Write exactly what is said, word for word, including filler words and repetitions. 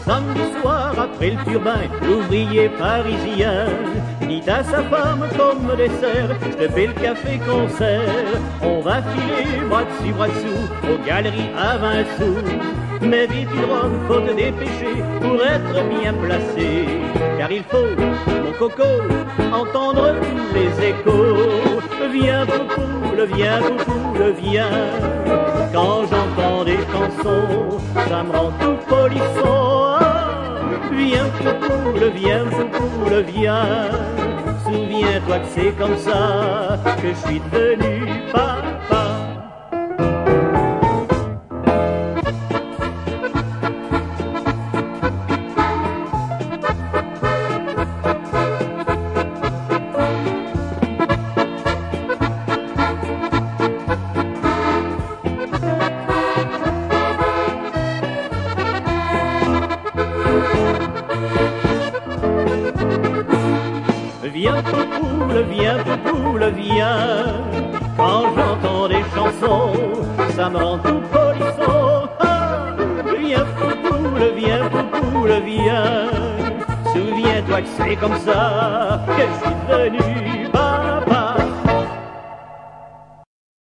samedi soir, après le turbin, l'ouvrier parisien dit à sa femme comme dessert, je te fais le café-concert. On va filer bras dessus, bras dessous, aux galeries à vingt sous. Mais vite, Rome, faut te dépêcher pour être bien placé. Car il faut, mon coco, entendre tous les échos. Viens, poupoule, viens, poupoule, viens. Quand j'entends des chansons, ça me rend tout polisson. Viens, poupoule, viens, poupoule, viens. Souviens-toi que c'est comme ça que je suis devenu papa. Viens, poupoule, viens, poupoule, viens. Quand j'entends des chansons, ça me rend tout polisson. Ah, viens, poupoule, viens, poupoule, viens. Souviens-toi que c'est comme ça que je suis devenu